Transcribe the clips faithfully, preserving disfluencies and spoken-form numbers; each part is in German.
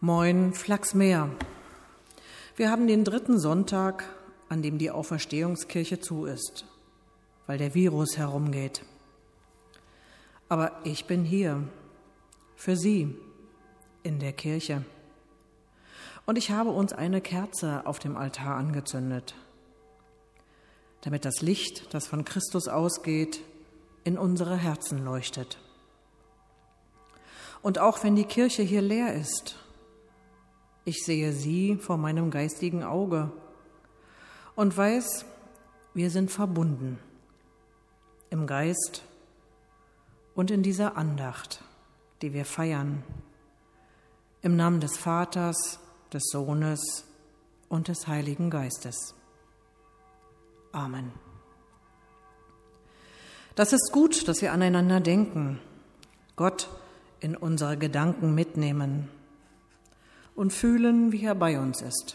Moin, Flachsmeer. Wir haben den dritten Sonntag, an dem die Auferstehungskirche zu ist, weil der Virus herumgeht. Aber ich bin hier, für Sie, in der Kirche. Und ich habe uns eine Kerze auf dem Altar angezündet, damit das Licht, das von Christus ausgeht, in unsere Herzen leuchtet. Und auch wenn die Kirche hier leer ist, ich sehe sie vor meinem geistigen Auge und weiß, wir sind verbunden im Geist und in dieser Andacht, die wir feiern, im Namen des Vaters, des Sohnes und des Heiligen Geistes. Amen. Das ist gut, dass wir aneinander denken, Gott in unsere Gedanken mitnehmen und fühlen, wie er bei uns ist.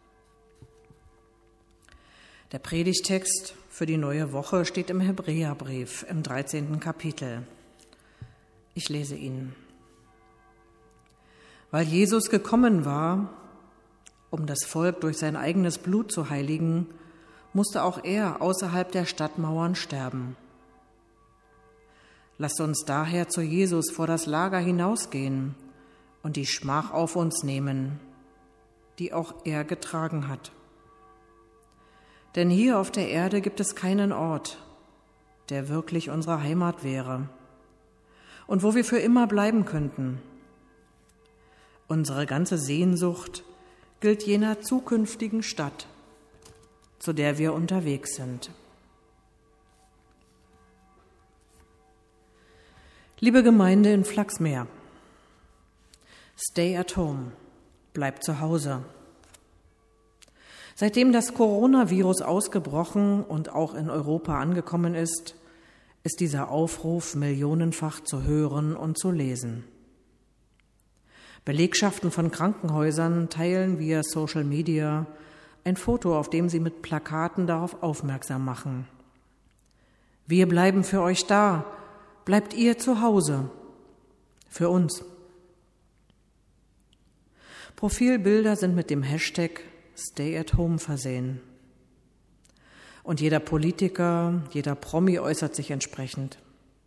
Der Predigtext für die neue Woche steht im Hebräerbrief im dreizehnten Kapitel. Ich lese ihn. Weil Jesus gekommen war, um das Volk durch sein eigenes Blut zu heiligen, musste auch er außerhalb der Stadtmauern sterben. Lasst uns daher zu Jesus vor das Lager hinausgehen und die Schmach auf uns nehmen, die auch er getragen hat. Denn hier auf der Erde gibt es keinen Ort, der wirklich unsere Heimat wäre und wo wir für immer bleiben könnten. Unsere ganze Sehnsucht gilt jener zukünftigen Stadt, zu der wir unterwegs sind. Liebe Gemeinde in Flachsmeer, stay at home, bleib zu Hause. Seitdem das Coronavirus ausgebrochen und auch in Europa angekommen ist, ist dieser Aufruf millionenfach zu hören und zu lesen. Belegschaften von Krankenhäusern teilen via Social Media ein Foto, auf dem sie mit Plakaten darauf aufmerksam machen. Wir bleiben für euch da, bleibt ihr zu Hause, für uns. Profilbilder sind mit dem Hashtag Stay at Home versehen. Und jeder Politiker, jeder Promi äußert sich entsprechend.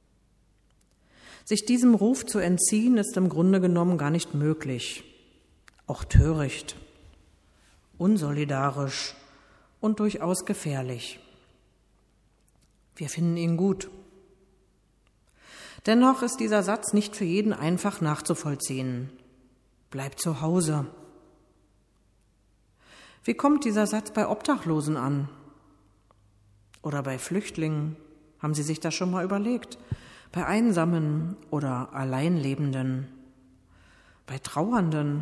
Sich diesem Ruf zu entziehen, ist im Grunde genommen gar nicht möglich. Auch töricht, unsolidarisch und durchaus gefährlich. Wir finden ihn gut. Dennoch ist dieser Satz nicht für jeden einfach nachzuvollziehen. Bleib zu Hause. Wie kommt dieser Satz bei Obdachlosen an? Oder bei Flüchtlingen? Haben Sie sich das schon mal überlegt? Bei Einsamen oder Alleinlebenden? Bei Trauernden?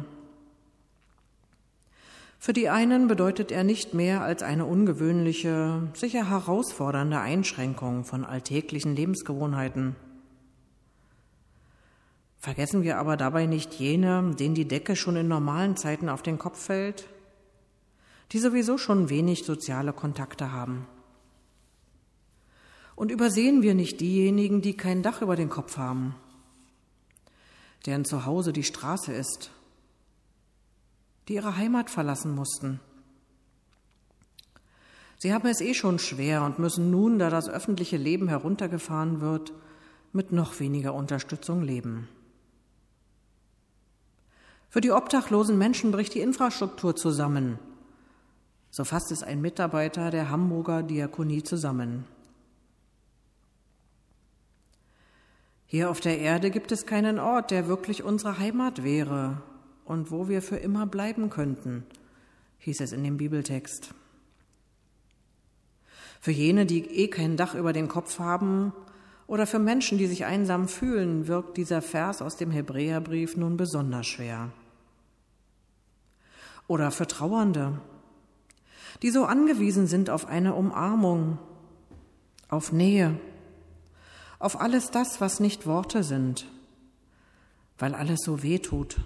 Für die einen bedeutet er nicht mehr als eine ungewöhnliche, sicher herausfordernde Einschränkung von alltäglichen Lebensgewohnheiten. Vergessen wir aber dabei nicht jene, denen die Decke schon in normalen Zeiten auf den Kopf fällt, die sowieso schon wenig soziale Kontakte haben. Und übersehen wir nicht diejenigen, die kein Dach über den Kopf haben, deren Zuhause die Straße ist, die ihre Heimat verlassen mussten. Sie haben es eh schon schwer und müssen nun, da das öffentliche Leben heruntergefahren wird, mit noch weniger Unterstützung leben. Für die obdachlosen Menschen bricht die Infrastruktur zusammen. So fasst es ein Mitarbeiter der Hamburger Diakonie zusammen. Hier auf der Erde gibt es keinen Ort, der wirklich unsere Heimat wäre und wo wir für immer bleiben könnten, hieß es in dem Bibeltext. Für jene, die eh kein Dach über den Kopf haben, oder für Menschen, die sich einsam fühlen, wirkt dieser Vers aus dem Hebräerbrief nun besonders schwer. Oder für Trauernde, die so angewiesen sind auf eine Umarmung, auf Nähe, auf alles das, was nicht Worte sind, weil alles so weh tut.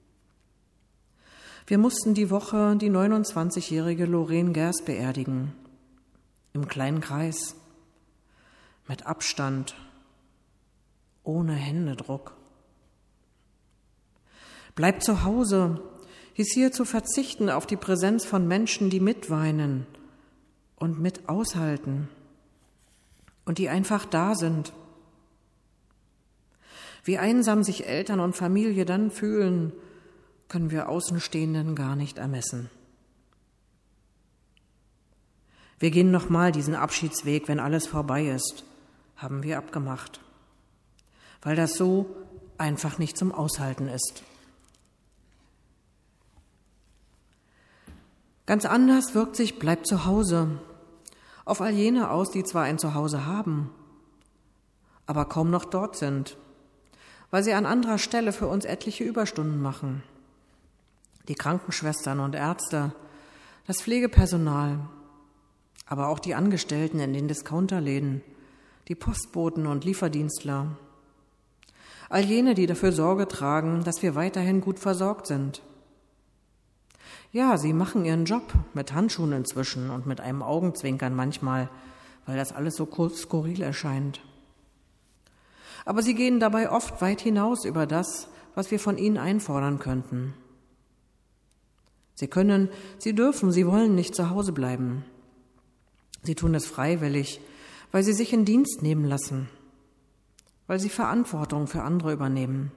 Wir mussten die Woche die neunundzwanzigjährige Lorraine Gers beerdigen, im kleinen Kreis, mit Abstand, ohne Händedruck. Bleib zu Hause hieß hier zu verzichten auf die Präsenz von Menschen, die mitweinen und mit aushalten und die einfach da sind. Wie einsam sich Eltern und Familie dann fühlen, können wir Außenstehenden gar nicht ermessen. Wir gehen nochmal diesen Abschiedsweg, wenn alles vorbei ist, haben wir abgemacht, weil das so einfach nicht zum Aushalten ist. Ganz anders wirkt sich Bleib zu Hause auf all jene aus, die zwar ein Zuhause haben, aber kaum noch dort sind, weil sie an anderer Stelle für uns etliche Überstunden machen. Die Krankenschwestern und Ärzte, das Pflegepersonal, aber auch die Angestellten in den Discounterläden, die Postboten und Lieferdienstler. All jene, die dafür Sorge tragen, dass wir weiterhin gut versorgt sind. Ja, sie machen ihren Job mit Handschuhen inzwischen und mit einem Augenzwinkern manchmal, weil das alles so skurril erscheint. Aber sie gehen dabei oft weit hinaus über das, was wir von ihnen einfordern könnten. Sie können, sie dürfen, sie wollen nicht zu Hause bleiben. Sie tun es freiwillig, weil sie sich in Dienst nehmen lassen, weil sie Verantwortung für andere übernehmen.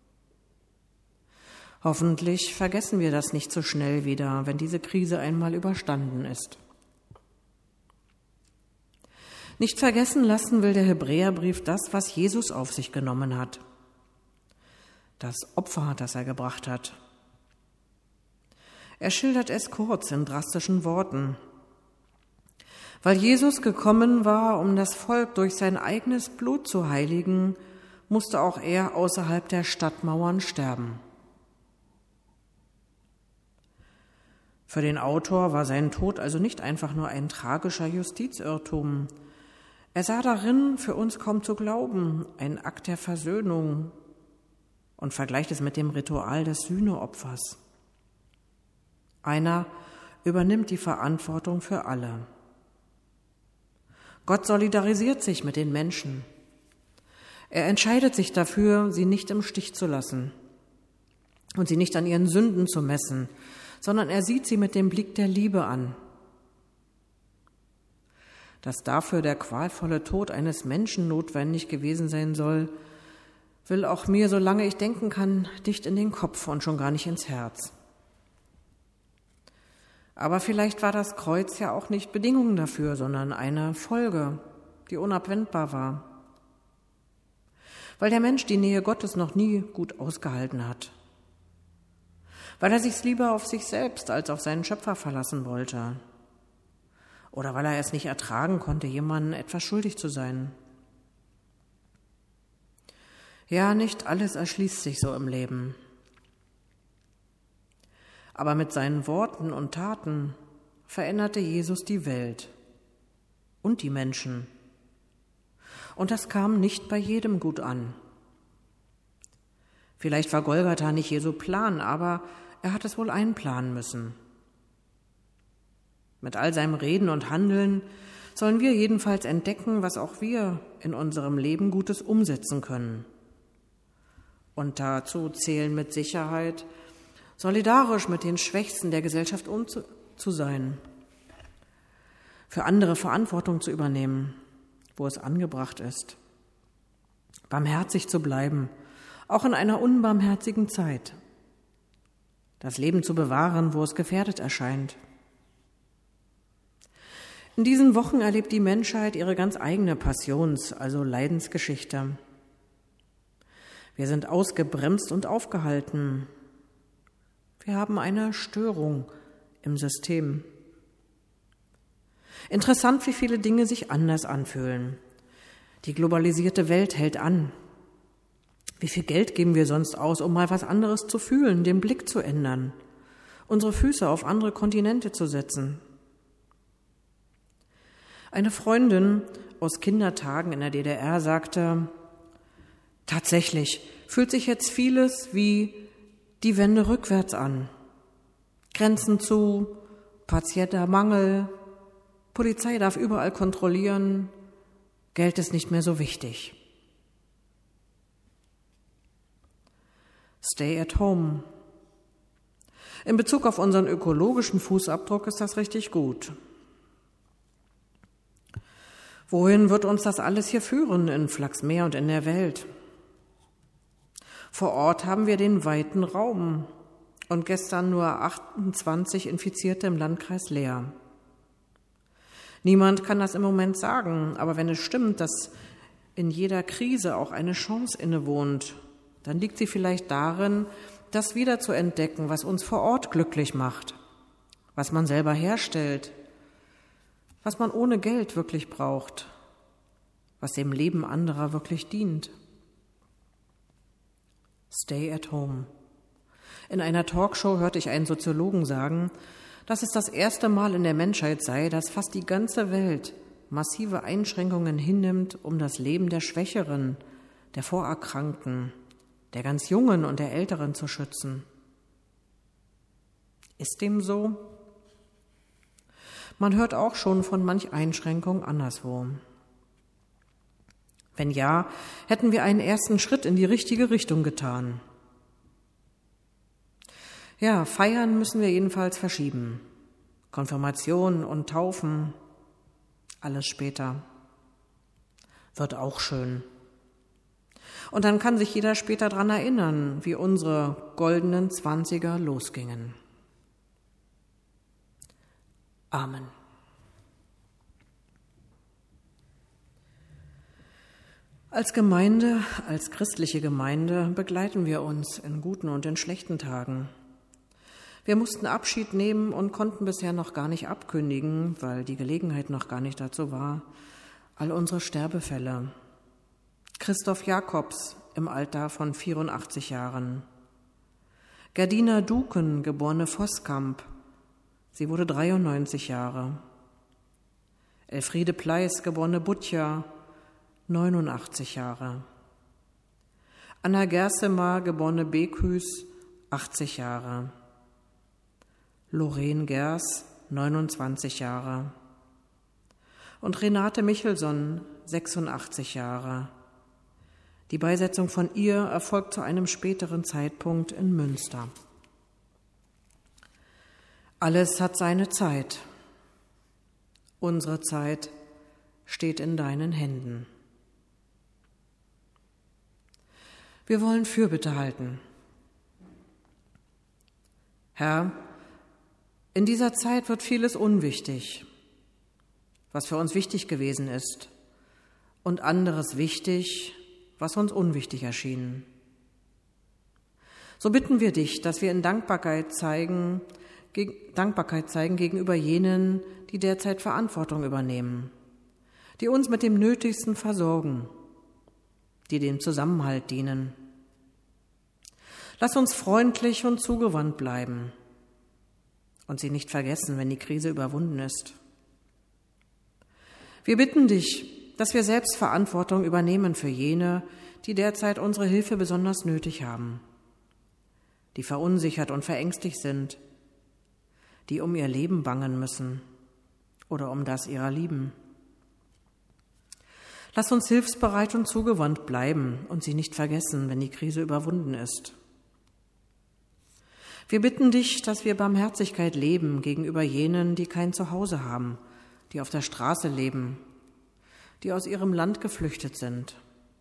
Hoffentlich vergessen wir das nicht so schnell wieder, wenn diese Krise einmal überstanden ist. Nicht vergessen lassen will der Hebräerbrief das, was Jesus auf sich genommen hat. Das Opfer, das er gebracht hat. Er schildert es kurz in drastischen Worten. Weil Jesus gekommen war, um das Volk durch sein eigenes Blut zu heiligen, musste auch er außerhalb der Stadtmauern sterben. Für den Autor war sein Tod also nicht einfach nur ein tragischer Justizirrtum. Er sah darin, für uns kaum zu glauben, einen Akt der Versöhnung und vergleicht es mit dem Ritual des Sühneopfers. Einer übernimmt die Verantwortung für alle. Gott solidarisiert sich mit den Menschen. Er entscheidet sich dafür, sie nicht im Stich zu lassen und sie nicht an ihren Sünden zu messen, sondern er sieht sie mit dem Blick der Liebe an. Dass dafür der qualvolle Tod eines Menschen notwendig gewesen sein soll, will auch mir, solange ich denken kann, dicht in den Kopf und schon gar nicht ins Herz. Aber vielleicht war das Kreuz ja auch nicht Bedingung dafür, sondern eine Folge, die unabwendbar war. Weil der Mensch die Nähe Gottes noch nie gut ausgehalten hat. Weil er sich lieber auf sich selbst als auf seinen Schöpfer verlassen wollte. Oder weil er es nicht ertragen konnte, jemandem etwas schuldig zu sein. Ja, nicht alles erschließt sich so im Leben. Aber mit seinen Worten und Taten veränderte Jesus die Welt und die Menschen. Und das kam nicht bei jedem gut an. Vielleicht war Golgatha nicht Jesu Plan, aber er hat es wohl einplanen müssen. Mit all seinem Reden und Handeln sollen wir jedenfalls entdecken, was auch wir in unserem Leben Gutes umsetzen können. Und dazu zählen mit Sicherheit, solidarisch mit den Schwächsten der Gesellschaft um zu sein, für andere Verantwortung zu übernehmen, wo es angebracht ist, barmherzig zu bleiben, auch in einer unbarmherzigen Zeit, das Leben zu bewahren, wo es gefährdet erscheint. In diesen Wochen erlebt die Menschheit ihre ganz eigene Passions-, also Leidensgeschichte. Wir sind ausgebremst und aufgehalten. Wir haben eine Störung im System. Interessant, wie viele Dinge sich anders anfühlen. Die globalisierte Welt hält an. Wie viel Geld geben wir sonst aus, um mal was anderes zu fühlen, den Blick zu ändern, unsere Füße auf andere Kontinente zu setzen? Eine Freundin aus Kindertagen in der D D R sagte, tatsächlich fühlt sich jetzt vieles wie die Wende rückwärts an. Grenzen zu, partieller Mangel, Polizei darf überall kontrollieren, Geld ist nicht mehr so wichtig. Stay at home In Bezug auf unseren ökologischen Fußabdruck ist das richtig gut. Wohin wird uns das alles hier führen in Flachsmeer und in der Welt? Vor Ort haben wir den weiten Raum und gestern nur achtundzwanzig Infizierte im Landkreis Leer. Niemand kann das im Moment sagen, aber wenn es stimmt, dass in jeder Krise auch eine Chance innewohnt, dann liegt sie vielleicht darin, das wieder zu entdecken, was uns vor Ort glücklich macht, was man selber herstellt, was man ohne Geld wirklich braucht, was dem Leben anderer wirklich dient. Stay at home. In einer Talkshow hörte ich einen Soziologen sagen, dass es das erste Mal in der Menschheit sei, dass fast die ganze Welt massive Einschränkungen hinnimmt, um das Leben der Schwächeren, der Vorerkrankten, der ganz Jungen und der Älteren zu schützen. Ist dem so? Man hört auch schon von manch Einschränkung anderswo. Wenn ja, hätten wir einen ersten Schritt in die richtige Richtung getan. Ja, feiern müssen wir jedenfalls verschieben. Konfirmation und Taufen, alles später. Wird auch schön. Und dann kann sich jeder später daran erinnern, wie unsere goldenen Zwanziger losgingen. Amen. Als Gemeinde, als christliche Gemeinde begleiten wir uns in guten und in schlechten Tagen. Wir mussten Abschied nehmen und konnten bisher noch gar nicht abkündigen, weil die Gelegenheit noch gar nicht dazu war, all unsere Sterbefälle. Christoph Jakobs im Alter von vierundachtzig Jahren. Gerdina Duken, geborene Voskamp, sie wurde dreiundneunzig Jahre. Elfriede Pleiss, geborene Butja, neunundachtzig Jahre. Anna Gersemer, geborene Bekhüs, achtzig Jahre. Lorraine Gers, neunundzwanzig Jahre. Und Renate Michelson, sechsundachtzig Jahre. Die Beisetzung von ihr erfolgt zu einem späteren Zeitpunkt in Münster. Alles hat seine Zeit. Unsere Zeit steht in deinen Händen. Wir wollen Fürbitte halten. Herr, in dieser Zeit wird vieles unwichtig, was für uns wichtig gewesen ist, und anderes wichtig, was uns unwichtig erschien. So bitten wir dich, dass wir in Dankbarkeit zeigen, geg- Dankbarkeit zeigen gegenüber jenen, die derzeit Verantwortung übernehmen, die uns mit dem Nötigsten versorgen, die dem Zusammenhalt dienen. Lass uns freundlich und zugewandt bleiben und sie nicht vergessen, wenn die Krise überwunden ist. Wir bitten dich, dass wir selbst Verantwortung übernehmen für jene, die derzeit unsere Hilfe besonders nötig haben, die verunsichert und verängstigt sind, die um ihr Leben bangen müssen oder um das ihrer Lieben. Lass uns hilfsbereit und zugewandt bleiben und sie nicht vergessen, wenn die Krise überwunden ist. Wir bitten dich, dass wir Barmherzigkeit leben gegenüber jenen, die kein Zuhause haben, die auf der Straße leben, die aus ihrem Land geflüchtet sind.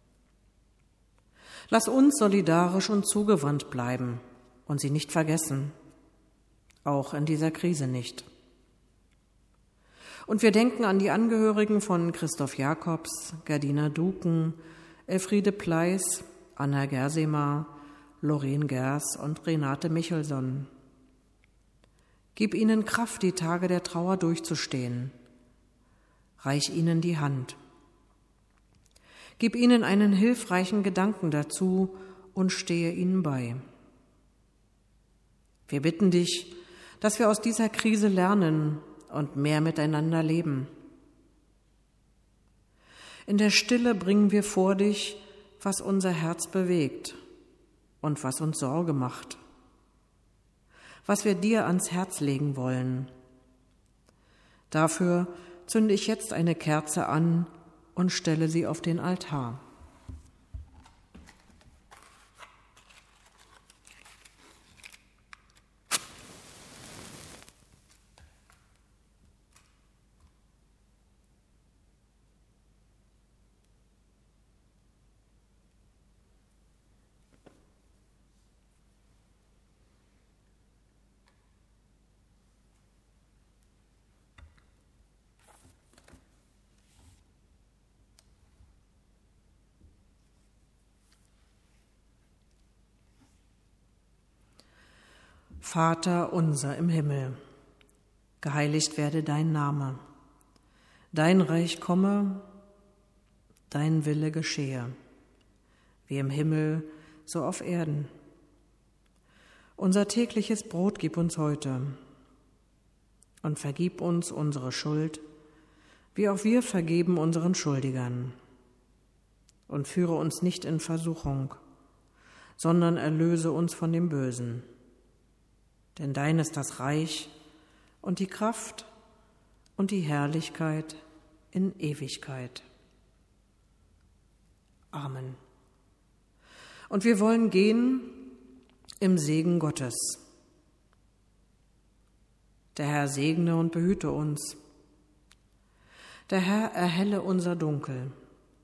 Lass uns solidarisch und zugewandt bleiben und sie nicht vergessen, auch in dieser Krise nicht. Und wir denken an die Angehörigen von Christoph Jakobs, Gerdina Duken, Elfriede Pleiss, Anna Gersemer, Lorraine Gers und Renate Michelson. Gib ihnen Kraft, die Tage der Trauer durchzustehen. Reich ihnen die Hand. Gib ihnen einen hilfreichen Gedanken dazu und stehe ihnen bei. Wir bitten dich, dass wir aus dieser Krise lernen und mehr miteinander leben. In der Stille bringen wir vor dich, was unser Herz bewegt und was uns Sorge macht, was wir dir ans Herz legen wollen. Dafür zünde ich jetzt eine Kerze an und stelle sie auf den Altar. Vater unser im Himmel, geheiligt werde dein Name, dein Reich komme, dein Wille geschehe, wie im Himmel, so auf Erden. Unser tägliches Brot gib uns heute und vergib uns unsere Schuld, wie auch wir vergeben unseren Schuldigern. Und führe uns nicht in Versuchung, sondern erlöse uns von dem Bösen. Denn dein ist das Reich und die Kraft und die Herrlichkeit in Ewigkeit. Amen. Und wir wollen gehen im Segen Gottes. Der Herr segne und behüte uns. Der Herr erhelle unser Dunkel.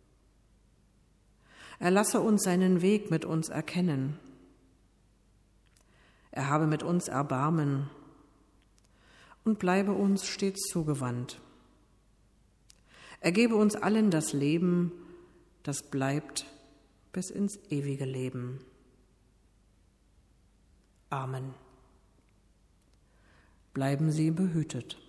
Er lasse uns seinen Weg mit uns erkennen. Er habe mit uns Erbarmen und bleibe uns stets zugewandt. Er gebe uns allen das Leben, das bleibt bis ins ewige Leben. Amen. Bleiben Sie behütet.